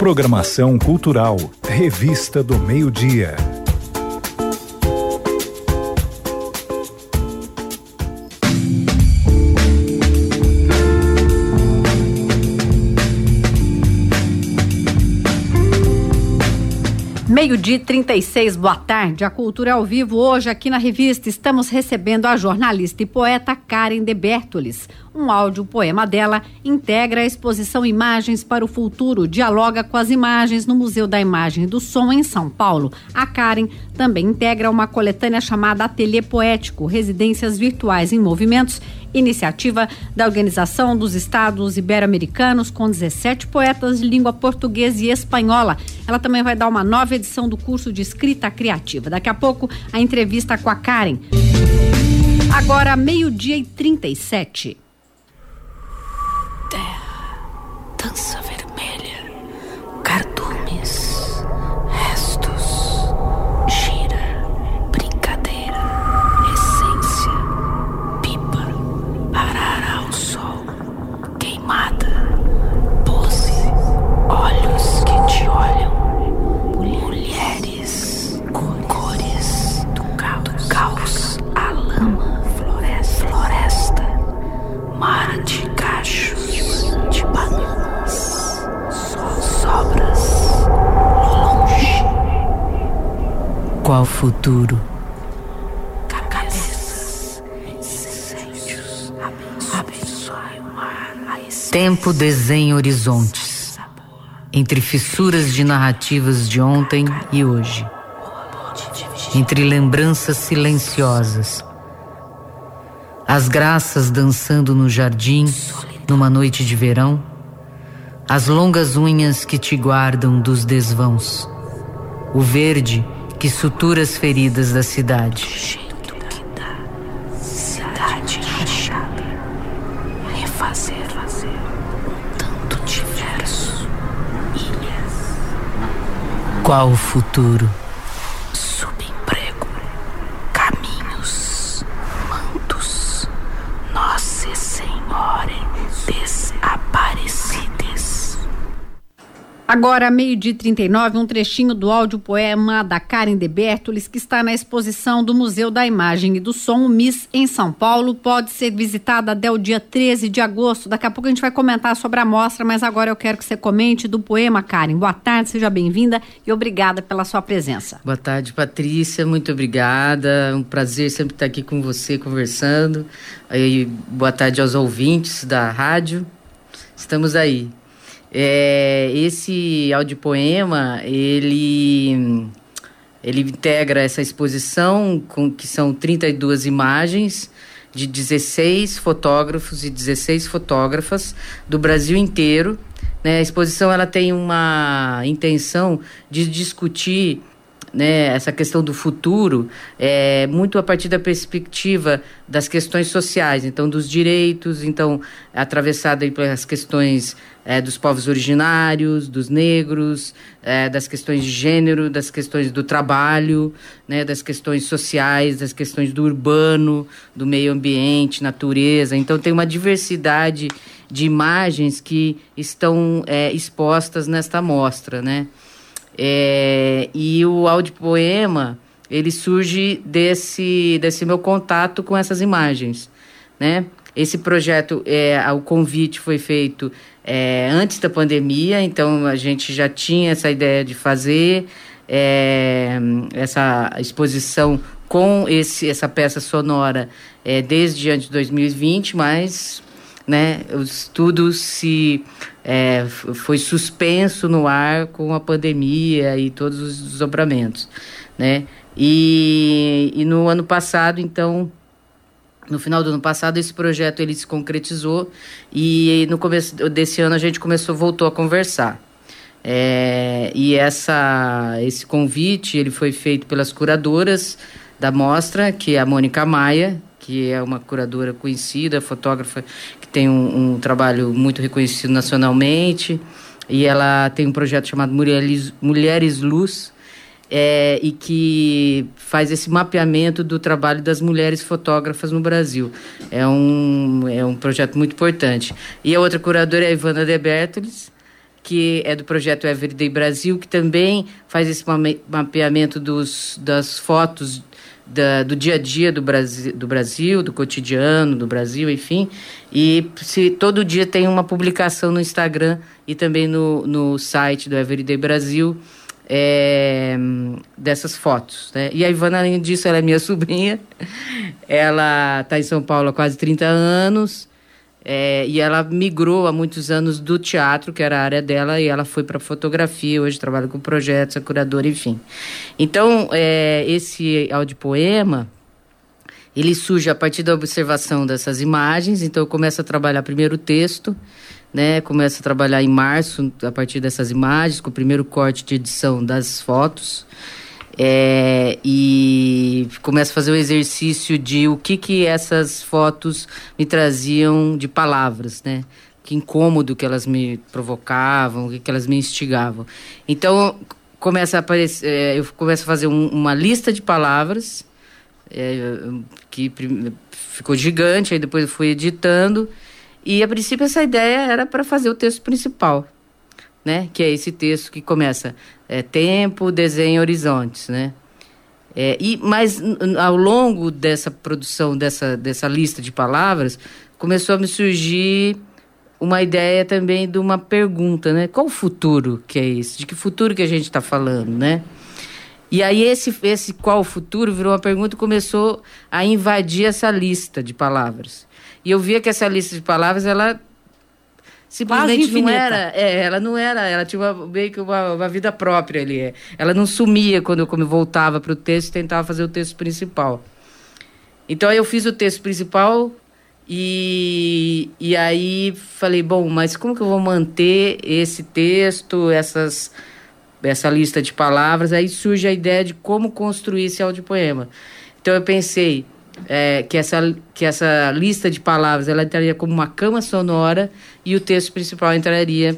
Programação cultural, Revista do Meio-Dia. Meio-dia 36, boa tarde. A Cultura é ao vivo. Hoje, aqui na revista, estamos recebendo a jornalista e poeta Karen de Bertolis. Um áudio-poema dela integra a exposição Imagens para o Futuro, dialoga com as imagens no Museu da Imagem e do Som, em São Paulo. A Karen também integra uma coletânea chamada Ateliê Poético, Residências Virtuais em Movimentos, iniciativa da Organização dos Estados Ibero-Americanos, com 17 poetas de língua portuguesa e espanhola. Ela também vai dar uma nova edição do curso de escrita criativa. Daqui a pouco, a entrevista com a Karen. Agora, meio-dia e 37. Terra, dança vermelha, cardumes, restos, gira, brincadeira, essência, pipa, arara ao sol, queimada, pose, olhos que te olham, mulheres com cores do caos, a lama, floresta, mar de cachos, de bananas, sobras, longe. Qual futuro? Cabeças, incêndios, abençoe o mar, a essência. Tempo desenha horizontes, entre fissuras de narrativas de ontem e hoje, entre lembranças silenciosas, as graças dançando no jardim, numa noite de verão, as longas unhas que te guardam dos desvãos, o verde que sutura as feridas da cidade. O jeito que dá, cidade rachada, refazer um tanto diverso, ilhas. Qual o futuro? Subemprego, caminhos, mantos, Nossa Senhora desaparecidas. Agora, meio-dia 39, um trechinho do áudio-poema da Karen de Bertolis, que está na exposição do Museu da Imagem e do Som, MIS, em São Paulo. Pode ser visitada até o dia 13 de agosto. Daqui a pouco a gente vai comentar sobre a mostra, mas agora eu quero que você comente do poema, Karen. Boa tarde, seja bem-vinda e obrigada pela sua presença. Boa tarde, Patrícia, muito obrigada. Um prazer sempre estar aqui com você conversando. E boa tarde aos ouvintes da rádio. Estamos aí. Esse audiopoema, ele integra essa exposição, que são 32 imagens de 16 fotógrafos e 16 fotógrafas do Brasil inteiro, né? A exposição ela tem uma intenção de discutir, né, essa questão do futuro muito a partir da perspectiva das questões sociais, então dos direitos, então atravessada pelas questões dos povos originários, dos negros, das questões de gênero, das questões do trabalho, né, das questões sociais, das questões do urbano, do meio ambiente, natureza. Então tem uma diversidade de imagens que estão expostas nesta mostra, né? E o audiopoema, ele surge desse meu contato com essas imagens, né? Esse projeto, o convite foi feito antes da pandemia, então a gente já tinha essa ideia de fazer essa exposição com essa peça sonora desde antes de 2020, mas, né, o estudo foi suspenso no ar com a pandemia e todos os desdobramentos, né? E no ano passado, então, no final do ano passado, esse projeto ele se concretizou e no começo desse ano a gente voltou a conversar. E esse convite ele foi feito pelas curadoras da mostra, que é a Mônica Maia, que é uma curadora conhecida, fotógrafa que tem um trabalho muito reconhecido nacionalmente, e ela tem um projeto chamado Mulheres Luz, e que faz esse mapeamento do trabalho das mulheres fotógrafas no Brasil. É um projeto muito importante. E a outra curadora é a Ivana de Bertolis, que é do projeto Everyday Brasil, que também faz esse mapeamento das fotos do dia a dia do Brasil, do cotidiano do Brasil, enfim. E todo dia tem uma publicação no Instagram e também no site do Everyday Brasil dessas fotos, né? E a Ivana, além disso, ela é minha sobrinha. Ela está em São Paulo há quase 30 anos. E ela migrou há muitos anos do teatro, que era a área dela, e ela foi para fotografia, hoje trabalha com projetos, é curadora, enfim. Então, esse audiopoema, ele surge a partir da observação dessas imagens. Então eu começo a trabalhar primeiro o texto, né? Começo a trabalhar em março, a partir dessas imagens, com o primeiro corte de edição das fotos. E começo a fazer o exercício de o que essas fotos me traziam de palavras, né? Que incômodo que elas me provocavam, o que elas me instigavam. Então começa a aparecer, eu começo a fazer uma lista de palavras que ficou gigante, aí depois eu fui editando, e a princípio essa ideia era para fazer o texto principal, né? Que é esse texto que começa tempo, desenho, horizontes, né? Mas ao longo dessa produção, dessa lista de palavras, começou a me surgir uma ideia também de uma pergunta, né? Qual o futuro que é esse? De que futuro que a gente está falando, né? E aí esse qual o futuro virou uma pergunta e começou a invadir essa lista de palavras. E eu via que essa lista de palavras, ela simplesmente não era, ela tinha meio que uma vida própria ali. Ela não sumia quando eu voltava para o texto e tentava fazer o texto principal. Então aí eu fiz o texto principal e aí falei, bom, mas como que eu vou manter esse texto, essa lista de palavras? Aí surge a ideia de como construir esse audiopoema. Então eu pensei que essa lista de palavras ela entraria como uma cama sonora e o texto principal entraria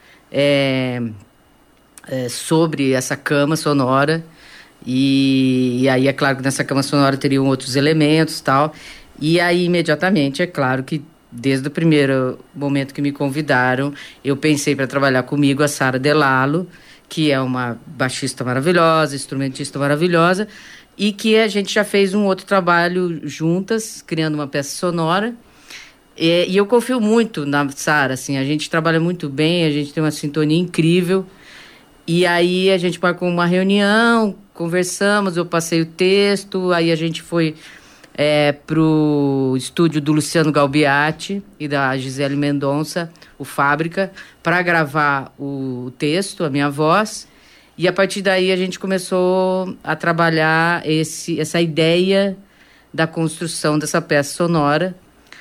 sobre essa cama sonora, e aí é claro que nessa cama sonora teriam outros elementos e tal, e aí imediatamente é claro que desde o primeiro momento que me convidaram eu pensei para trabalhar comigo a Sara Delalo, que é uma baixista maravilhosa, instrumentista maravilhosa, e que a gente já fez um outro trabalho juntas, criando uma peça sonora. E eu confio muito na Sara, assim, a gente trabalha muito bem, a gente tem uma sintonia incrível. E aí a gente marcou uma reunião, conversamos, eu passei o texto, aí a gente foi pro estúdio do Luciano Galbiati e da Gisele Mendonça, o Fábrica, para gravar o texto, a minha voz. E a partir daí a gente começou a trabalhar essa ideia da construção dessa peça sonora.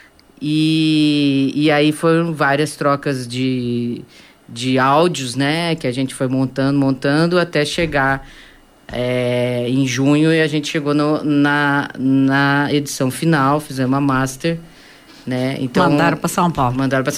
E aí foram várias trocas de áudios, né? Que a gente foi montando até chegar em junho, e a gente chegou na edição final, fizemos uma master, né? Então, mandaram para São Paulo.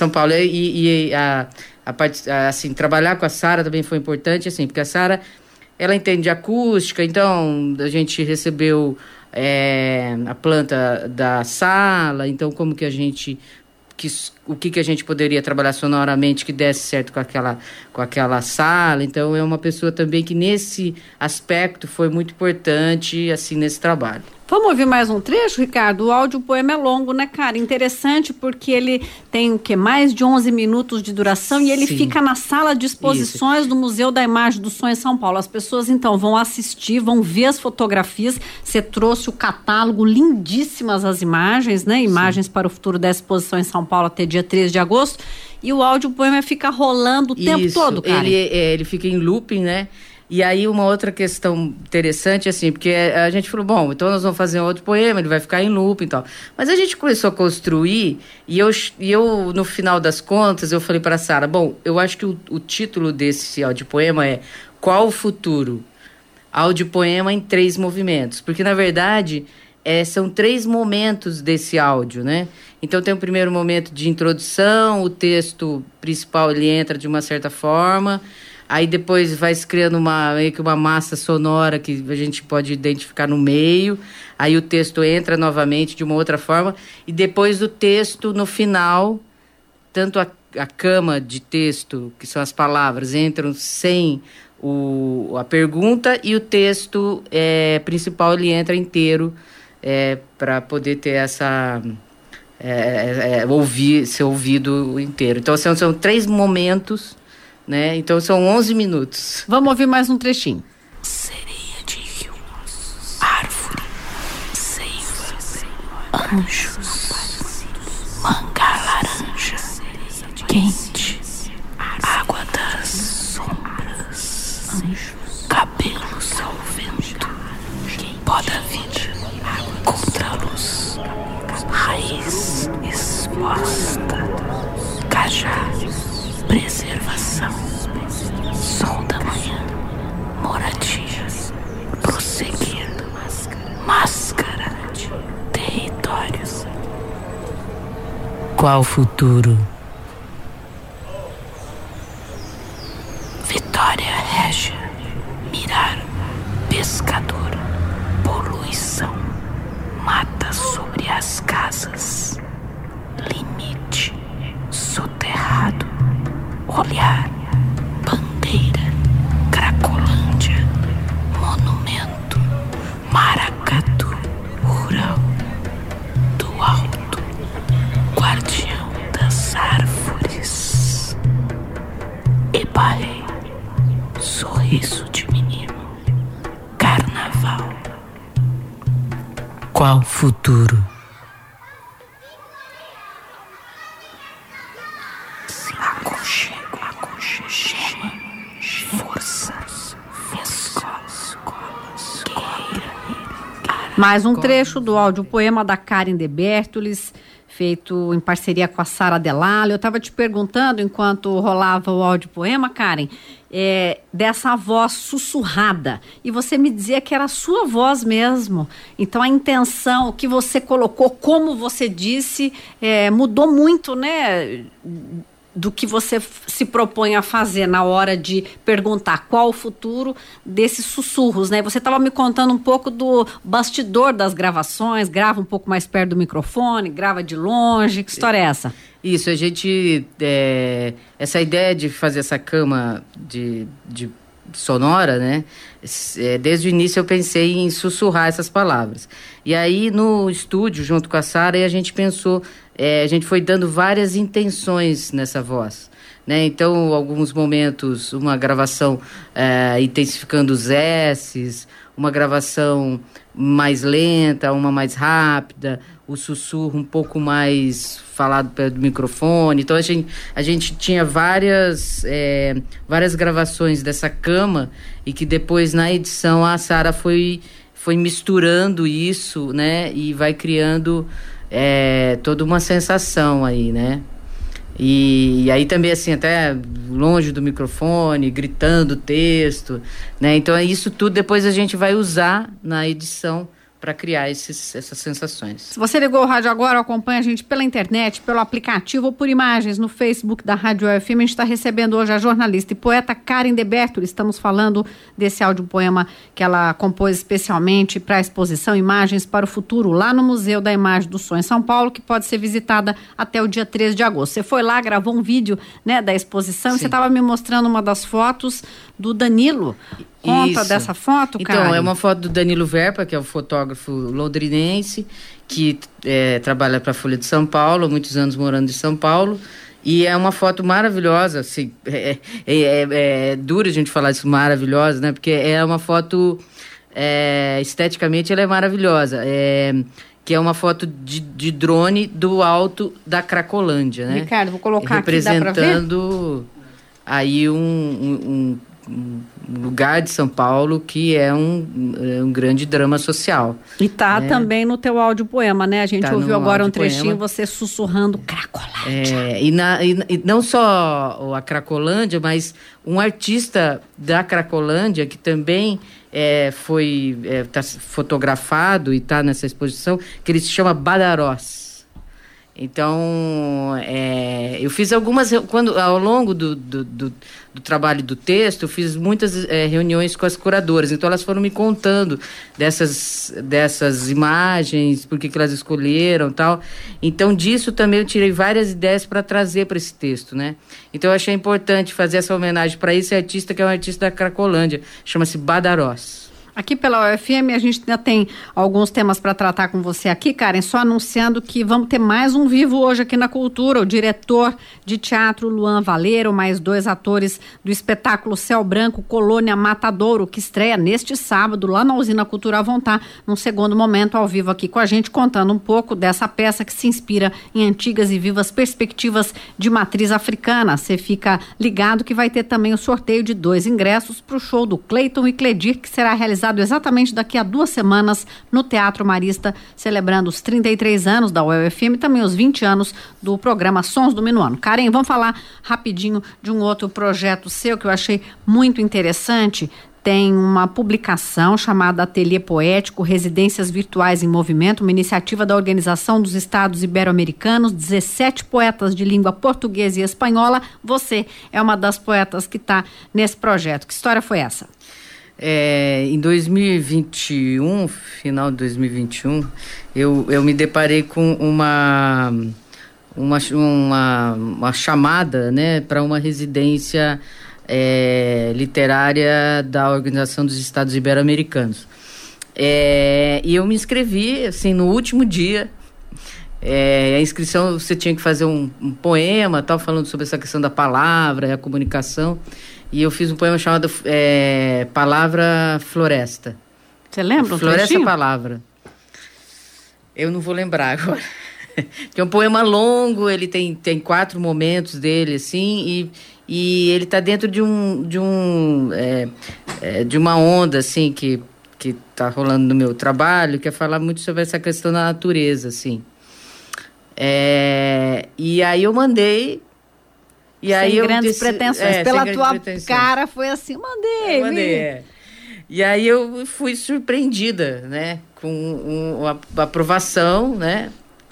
Assim, trabalhar com a Sara também foi importante, assim, porque a Sara, ela entende acústica, então a gente recebeu a planta da sala, então como que a gente o que a gente poderia trabalhar sonoramente que desse certo com aquela sala. Então é uma pessoa também que nesse aspecto foi muito importante, assim, nesse trabalho. Vamos ouvir mais um trecho, Ricardo? O audiopoema é longo, né, cara? Interessante porque ele tem mais de 11 minutos de duração e ele fica na sala de exposições do Museu da Imagem do Som em São Paulo. As pessoas, então, vão assistir, vão ver as fotografias. Você trouxe o catálogo, lindíssimas as imagens, né? Imagens para o futuro da exposição em São Paulo até dia 13 de agosto. E o audiopoema fica rolando o tempo todo, cara. Ele fica em looping, né? E aí uma outra questão interessante, assim, porque a gente falou, bom, então nós vamos fazer um audiopoema, ele vai ficar em looping e tal. Mas a gente começou a construir e eu no final das contas, eu falei para a Sara, bom, eu acho que o título desse audiopoema é Qual o Futuro? Audiopoema em 3 movimentos. Porque, na verdade, são 3 momentos desse áudio, né? Então tem o primeiro momento de introdução, o texto principal ele entra de uma certa forma. Aí depois vai se criando meio que uma massa sonora que a gente pode identificar no meio. Aí o texto entra novamente de uma outra forma. E depois o texto, no final, tanto a cama de texto, que são as palavras, entram sem a pergunta, e o texto principal ele entra inteiro para poder ter essa ser ouvido inteiro. Então são 3 momentos, né? Então são 11 minutos. Vamos ouvir mais um trechinho. Sereia de rio, árvore, seiva, anjos, manga laranja, quente, água das sombras, cabelos ao vento, pó da vida contra a luz, raiz exposta, cajá, preservação, sol da manhã, moradia, prosseguir, máscara, territórios. Qual futuro? Vitória régia, mirar, pescador, poluição, mata sobre as casas, limite, soterrado, olhar, bandeira, Cracolândia, monumento, maracatu, rural, do alto, guardião das árvores, Ebaê, sorriso de menino, carnaval. Qual futuro? Aconchego, gema, força, escola, guerreira. Mais um trecho do audiopoema da Karen de Bertolis, feito em parceria com a Sara Delala. Eu estava te perguntando, enquanto rolava o audiopoema, Karen, dessa voz sussurrada. E você me dizia que era a sua voz mesmo. Então a intenção, o que você colocou, como você disse, mudou muito, né? Do que você se propõe a fazer na hora de perguntar qual o futuro desses sussurros, né? Você estava me contando um pouco do bastidor das gravações, grava um pouco mais perto do microfone, grava de longe, que história é essa? Isso, a gente, essa ideia de fazer essa cama de sonora, né? Desde o início eu pensei em sussurrar essas palavras. E aí no estúdio, junto com a Sara, a gente pensou, a gente foi dando várias intenções nessa voz, né? Então, alguns momentos, uma gravação intensificando os S's, uma gravação mais lenta, uma mais rápida, o sussurro um pouco mais falado perto do microfone. Então a gente tinha várias gravações dessa cama, e que depois na edição a Sara foi misturando isso, né? E vai criando toda uma sensação aí, né? E aí também, assim, até longe do microfone, gritando o texto, né? Então isso tudo depois a gente vai usar na edição para criar essas sensações. Se você ligou o rádio agora, acompanha a gente pela internet, pelo aplicativo ou por imagens no Facebook da Rádio UFM. A gente está recebendo hoje a jornalista e poeta Karen de Bertolis. Estamos falando desse audiopoema que ela compôs especialmente para a exposição Imagens para o Futuro, lá no Museu da Imagem do Som em São Paulo, que pode ser visitada até o dia 13 de agosto. Você foi lá, gravou um vídeo, né, da exposição. Sim. E você estava me mostrando uma das fotos do Danilo. Conta isso. Dessa foto, Karen. Então, é uma foto do Danilo Verpa, que é um fotógrafo londrinense, que trabalha para a Folha de São Paulo, há muitos anos morando em São Paulo. E é uma foto maravilhosa, assim, é duro a gente falar isso, maravilhosa, né? Porque é uma foto, esteticamente ela é maravilhosa. Que é uma foto de drone do alto da Cracolândia, né? Ricardo, vou colocar aqui, dá pra ver? Representando aí um lugar de São Paulo que é um grande drama social. E tá também no teu audiopoema, né? A gente ouviu agora um trechinho, você sussurrando Cracolândia. E não só a Cracolândia, mas um artista da Cracolândia que também tá fotografado e está nessa exposição, que ele se chama Badarós, Então, eu fiz algumas... ao longo do trabalho do texto, eu fiz muitas reuniões com as curadoras. Então, elas foram me contando dessas imagens, por que elas escolheram e tal. Então, disso também eu tirei várias ideias para trazer para esse texto, né? Então, eu achei importante fazer essa homenagem para esse artista, que é um artista da Cracolândia, chama-se Badarós. Aqui pela UFM a gente ainda tem alguns temas para tratar com você aqui, Karen, só anunciando que vamos ter mais um vivo hoje aqui na Cultura. O diretor de teatro Luan Valeiro, mais 2 atores do espetáculo Céu Branco Colônia Matadouro, que estreia neste sábado lá na Usina Cultural, vão estar num segundo momento ao vivo aqui com a gente, contando um pouco dessa peça que se inspira em antigas e vivas perspectivas de matriz africana. Você fica ligado que vai ter também o sorteio de 2 ingressos para o show do Cleiton e Cledir, que será realizado exatamente daqui a 2 semanas no Teatro Marista, celebrando os 33 anos da UFM e também os 20 anos do programa Sons do Minuano. Karen, vamos falar rapidinho de um outro projeto seu que eu achei muito interessante. Tem uma publicação chamada Ateliê Poético, Residências Virtuais em Movimento, uma iniciativa da Organização dos Estados Ibero-Americanos, 17 poetas de língua portuguesa e espanhola. Você é uma das poetas que está nesse projeto. Que história foi essa? Em 2021, final de 2021, eu me deparei com uma chamada, né, para uma residência literária da Organização dos Estados Ibero-Americanos. E eu me inscrevi, assim, no último dia. A inscrição, você tinha que fazer um poema, tal, falando sobre essa questão da palavra, a comunicação. E eu fiz um poema chamado Palavra Floresta. Você lembra? Floresta Palavra. Eu não vou lembrar agora. Que é um poema longo, ele tem 4 momentos dele, assim, e ele está dentro de uma onda, assim, que está rolando no meu trabalho, que é falar muito sobre essa questão da natureza, assim. E aí eu mandei... Sem grandes pretensões. Pela tua cara foi assim, mandei. E aí eu fui surpreendida, né? Com a aprovação, né?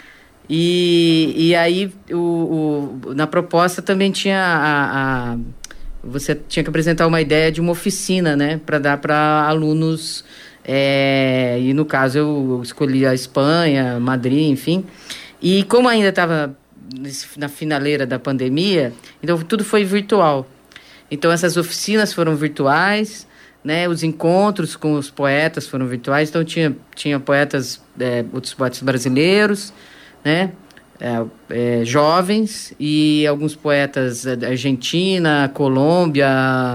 E aí na proposta também tinha você tinha que apresentar uma ideia de uma oficina, né? Para dar para alunos. E no caso eu escolhi a Espanha, Madrid, enfim. E como ainda estava na finaleira da pandemia, então tudo foi virtual. Então essas oficinas foram virtuais, né? Os encontros com os poetas foram virtuais. Então tinha poetas, outros poetas brasileiros, né? Jovens, e alguns poetas da Argentina, Colômbia,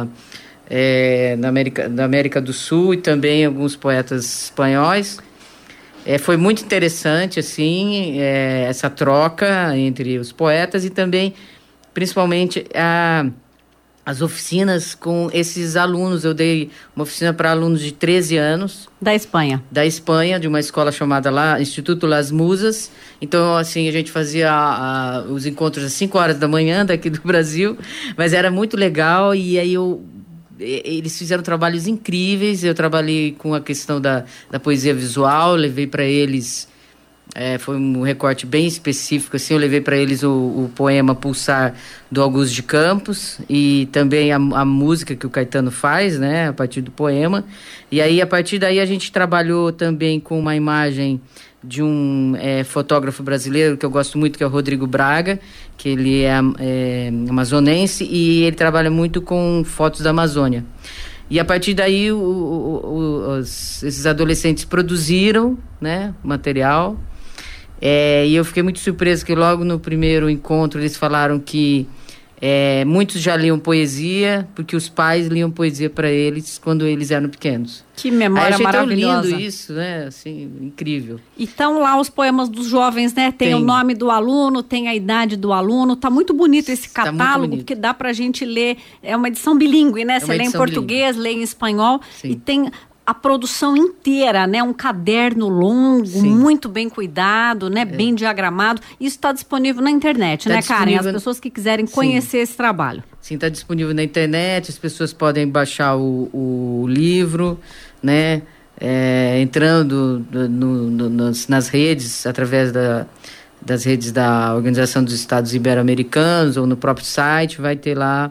da América do Sul, e também alguns poetas espanhóis. Foi muito interessante, assim, essa troca entre os poetas e também, principalmente, as oficinas com esses alunos. Eu dei uma oficina para alunos de 13 anos. Da Espanha, de uma escola chamada lá, Instituto Las Musas. Então, assim, a gente fazia os encontros às 5 horas da manhã daqui do Brasil, mas era muito legal. E aí eles fizeram trabalhos incríveis. Eu trabalhei com a questão da poesia visual, levei para eles, foi um recorte bem específico, assim, eu levei para eles o poema Pulsar, do Augusto de Campos, e também a música que o Caetano faz, né, a partir do poema. E aí, a partir daí, a gente trabalhou também com uma imagem de um fotógrafo brasileiro que eu gosto muito, que é o Rodrigo Braga, que ele é amazonense, e ele trabalha muito com fotos da Amazônia. E a partir daí esses adolescentes produziram, né, material, e eu fiquei muito surpreso que logo no primeiro encontro eles falaram que muitos já liam poesia, porque os pais liam poesia para eles quando eles eram pequenos. Que memória maravilhosa. Tão lindo isso, né? Assim, incrível. E estão lá os poemas dos jovens, né? Tem o nome do aluno, tem a idade do aluno. Tá muito bonito esse catálogo, porque dá pra gente ler. É uma edição bilíngue, né? Você lê em português, lê em espanhol. Sim. E tem a produção inteira, né? Um caderno longo, sim, muito bem cuidado, né? Bem diagramado. Isso está disponível na internet, né, Karen? As pessoas que quiserem conhecer esse trabalho. Sim, está disponível na internet. As pessoas podem baixar o livro, né? Entrando nas redes através das redes da Organização dos Estados Ibero-Americanos ou no próprio site, vai ter lá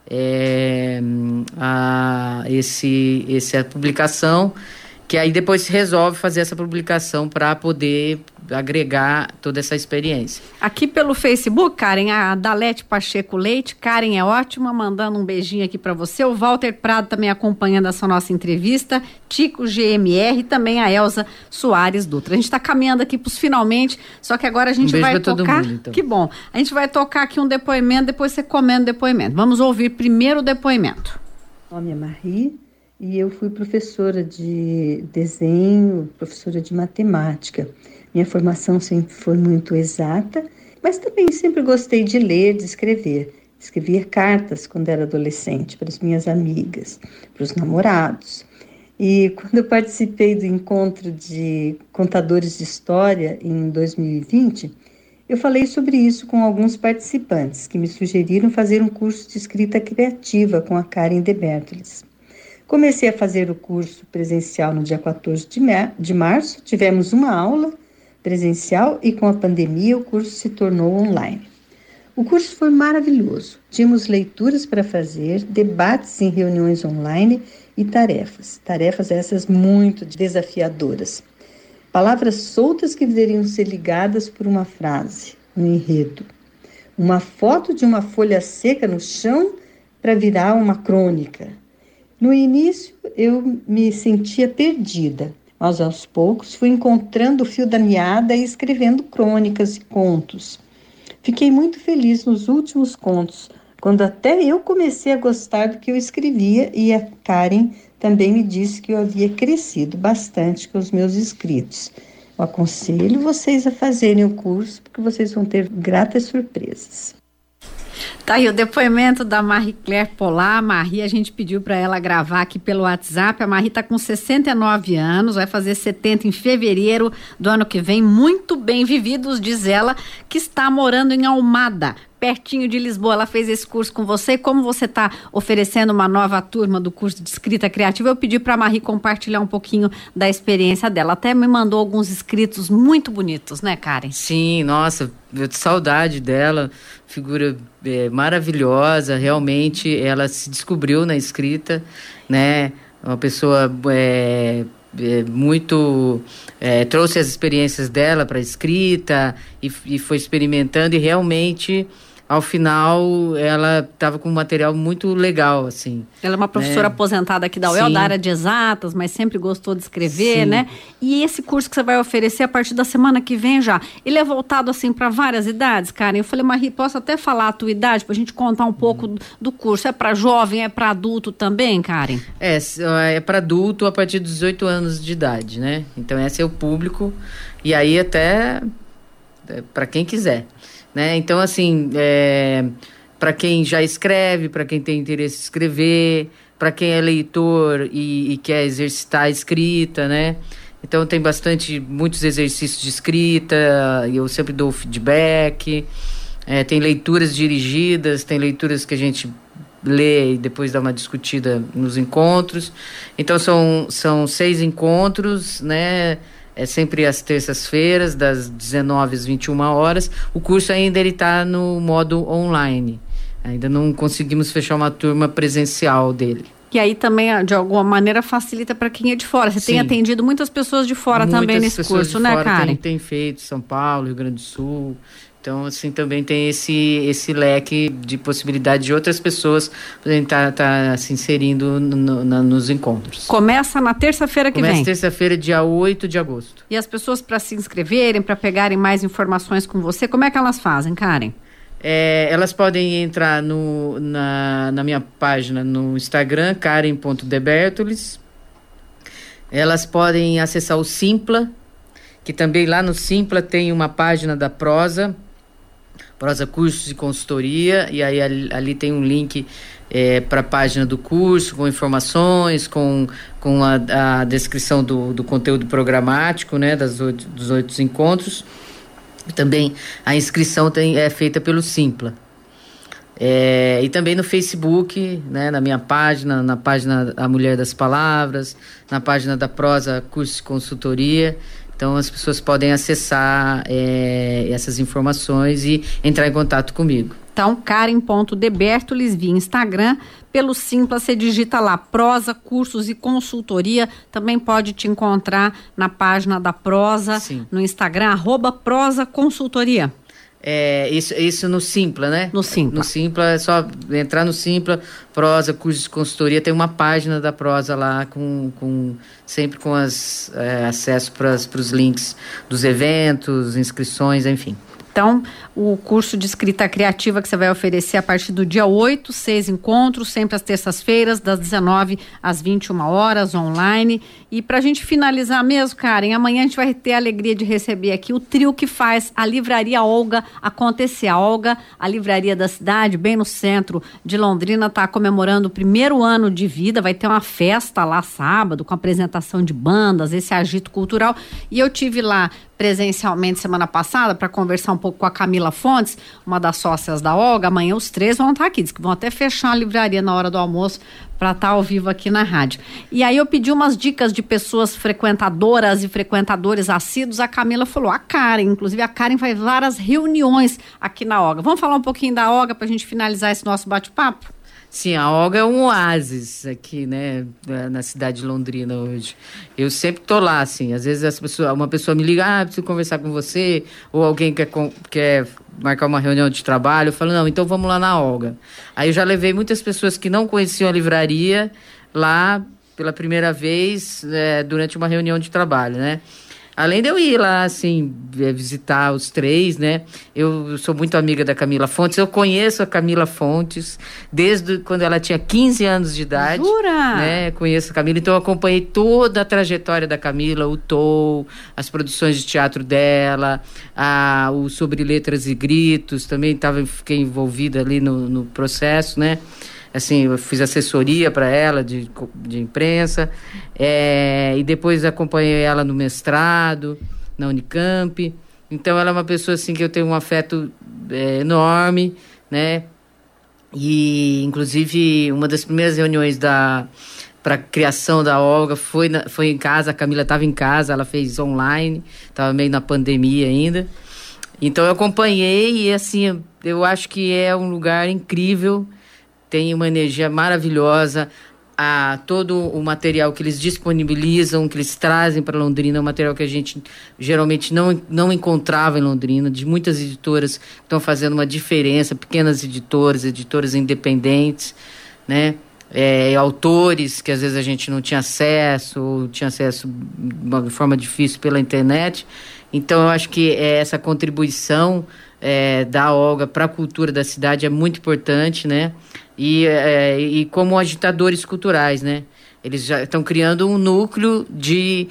essa publicação, que aí depois se resolve fazer essa publicação para poder agregar toda essa experiência. Aqui pelo Facebook, Karen, a Dalete Pacheco Leite, Karen é ótima, mandando um beijinho aqui para você, o Walter Prado também acompanhando essa nossa entrevista, Tico GMR e também a Elza Soares Dutra. A gente está caminhando aqui para os finalmente, só que agora a gente vai tocar, todo mundo, então. Que bom, a gente vai tocar aqui um depoimento, depois você comenta o depoimento. Vamos ouvir primeiro o depoimento. Meu nome é Marie e eu fui professora de desenho, professora de matemática. Minha formação sempre foi muito exata, mas também sempre gostei de ler, de escrever. Escrevia cartas quando era adolescente para as minhas amigas, para os namorados. E quando eu participei do encontro de contadores de história em 2020, eu falei sobre isso com alguns participantes que me sugeriram fazer um curso de escrita criativa com a Karen de Bertolles. Comecei a fazer o curso presencial no dia 14 de março, tivemos uma aula presencial e com a pandemia o curso se tornou online. O curso foi maravilhoso, tínhamos leituras para fazer, debates em reuniões online e tarefas essas muito desafiadoras. Palavras soltas que deveriam ser ligadas por uma frase, um enredo. Uma foto de uma folha seca no chão para virar uma crônica. No início, eu me sentia perdida, mas aos poucos fui encontrando o fio da meada e escrevendo crônicas e contos. Fiquei muito feliz nos últimos contos, quando até eu comecei a gostar do que eu escrevia e a Karen também me disse que eu havia crescido bastante com os meus escritos. Eu aconselho vocês a fazerem o curso, porque vocês vão ter gratas surpresas. Tá aí o depoimento da Marie Claire Polar. A Marie, a gente pediu para ela gravar aqui pelo WhatsApp. A Marie está com 69 anos, vai fazer 70 em fevereiro do ano que vem. Muito bem vividos, diz ela, que está morando em Almada, pertinho de Lisboa. Ela fez esse curso com você. E como você está oferecendo uma nova turma do curso de escrita criativa, eu pedi para a Marie compartilhar um pouquinho da experiência dela. Até me mandou alguns escritos muito bonitos, né, Karen? Sim, nossa, eu tenho saudade dela, figura maravilhosa, realmente ela se descobriu na escrita, né, uma pessoa muito, trouxe as experiências dela para a escrita e foi experimentando e realmente ao final ela estava com um material muito legal, assim. Ela é uma professora aposentada aqui da UEL, da área de exatas, mas sempre gostou de escrever, né? E esse curso que você vai oferecer a partir da semana que vem já, ele é voltado assim para várias idades, Karen? Eu falei, Marie, posso até falar a tua idade para a gente contar um pouco do curso? É para jovem, é para adulto também, Karen? É para adulto a partir dos 18 anos de idade, né? Então esse é o público e aí até para quem quiser. Né? Então, assim, para quem já escreve, para quem tem interesse em escrever, para quem é leitor e quer exercitar a escrita, né? Então, tem muitos exercícios de escrita, e eu sempre dou feedback. Tem leituras dirigidas, tem leituras que a gente lê e depois dá uma discutida nos encontros. Então, são 6 encontros, né? É sempre às terças-feiras, das 19 às 21 horas. O curso ainda está no modo online. Ainda não conseguimos fechar uma turma presencial dele. E aí também, de alguma maneira, facilita para quem é de fora. Você tem atendido muitas pessoas de fora também nesse curso, né, Karen? Tem feito, São Paulo, Rio Grande do Sul. Então, assim, também tem esse leque de possibilidade de outras pessoas poderem estar se inserindo nos encontros. Começa na terça-feira que vem? Começa terça-feira, dia 8 de agosto. E as pessoas, para se inscreverem, para pegarem mais informações com você, como é que elas fazem, Karen? Elas podem entrar na minha página no Instagram, karen.debertolles. Elas podem acessar o Simpla, que também lá no Simpla tem uma página da Prosa Cursos e Consultoria, e aí ali tem um link para a página do curso, com informações, com a descrição do conteúdo programático, né, dos 8 encontros. Também a inscrição é feita pelo Simpla. E também no Facebook, né, na minha página, na página A Mulher das Palavras, na página da Prosa Cursos e Consultoria. Então as pessoas podem acessar essas informações e entrar em contato comigo. Então, Karen.debertolis via Instagram. Pelo Simpla, você digita lá Prosa, Cursos e Consultoria. Também pode te encontrar na página da Prosa, sim, no Instagram, @Prosa Consultoria. Isso no Simpla, né? No Simpla. No Simpla, é só entrar no Simpla, Prosa, Cursos de Consultoria, tem uma página da Prosa lá, sempre com acesso para os links dos eventos, inscrições, enfim. Então, o curso de escrita criativa que você vai oferecer a partir do dia 8, 6 encontros, sempre às terças-feiras, das 19 às 21 horas, online. E pra gente finalizar mesmo, Karen, amanhã a gente vai ter a alegria de receber aqui o trio que faz a Livraria Olga acontecer. A Olga, a livraria da cidade, bem no centro de Londrina, está comemorando o 1º ano de vida, vai ter uma festa lá sábado, com apresentação de bandas, esse agito cultural. E eu tive lá presencialmente semana passada para conversar um pouco com a Camila Fontes, uma das sócias da Olga. Amanhã os 3 vão estar aqui, diz que vão até fechar a livraria na hora do almoço para estar ao vivo aqui na rádio. E aí eu pedi umas dicas de pessoas frequentadoras e frequentadores assíduos. A Camila falou, a Karen, inclusive a Karen faz várias reuniões aqui na Olga. Vamos falar um pouquinho da Olga para a gente finalizar esse nosso bate-papo? Sim, a Olga é um oásis aqui, né, na cidade de Londrina hoje. Eu sempre tô lá, assim, às vezes uma pessoa me liga, preciso conversar com você, ou alguém quer marcar uma reunião de trabalho, eu falo, não, então vamos lá na Olga. Aí eu já levei muitas pessoas que não conheciam a livraria lá pela primeira vez durante uma reunião de trabalho, né? Além de eu ir lá, assim, visitar os 3, né? Eu sou muito amiga da Camila Fontes. Eu conheço a Camila Fontes desde quando ela tinha 15 anos de idade. Jura? Né? Conheço a Camila. Então, eu acompanhei toda a trajetória da Camila, o TOU, as produções de teatro dela, o Sobre Letras e Gritos. Também fiquei envolvida ali no processo, né? Assim, eu fiz assessoria para ela de imprensa, e depois acompanhei ela no mestrado, na Unicamp. Então, ela é uma pessoa assim, que eu tenho um afeto enorme, né? E, inclusive, uma das primeiras reuniões para a criação da Olga foi em casa. A Camila estava em casa, ela fez online, estava meio na pandemia ainda. Então, eu acompanhei e, assim, eu acho que é um lugar incrível. Tem uma energia maravilhosa, todo o material que eles disponibilizam, que eles trazem para Londrina, é um material que a gente geralmente não encontrava em Londrina, de muitas editoras que estão fazendo uma diferença, pequenas editoras independentes, né? Autores que às vezes a gente não tinha acesso, ou tinha acesso de uma forma difícil pela internet. Então eu acho que essa contribuição da Olga para a cultura da cidade é muito importante, né? E como agitadores culturais, né? Eles já estão criando um núcleo de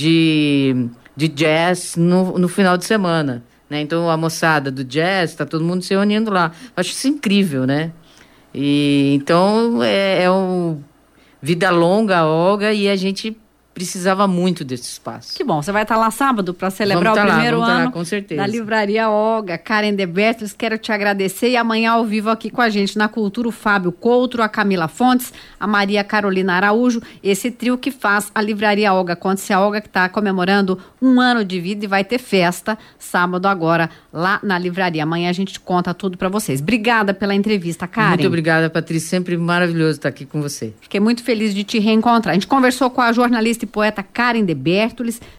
jazz no final de semana, né? Então a moçada do jazz, está todo mundo se reunindo lá. Eu acho isso incrível, né? E então vida longa a Olga, e a gente precisava muito desse espaço. Que bom, você vai estar lá sábado para celebrar o primeiro ano com certeza, da Livraria Olga. Karen Debertolis, quero te agradecer, e amanhã ao vivo aqui com a gente na Cultura, o Fábio Coutro, a Camila Fontes, a Maria Carolina Araújo, esse trio que faz a Livraria Olga. Conte-se a Olga, que está comemorando 1 ano de vida, e vai ter festa sábado agora lá na livraria. Amanhã a gente conta tudo para vocês. Obrigada pela entrevista, Karen. Muito obrigada, Patrícia, sempre maravilhoso estar aqui com você. Fiquei muito feliz de te reencontrar. A gente conversou com a jornalista e poeta Karen Debertolis.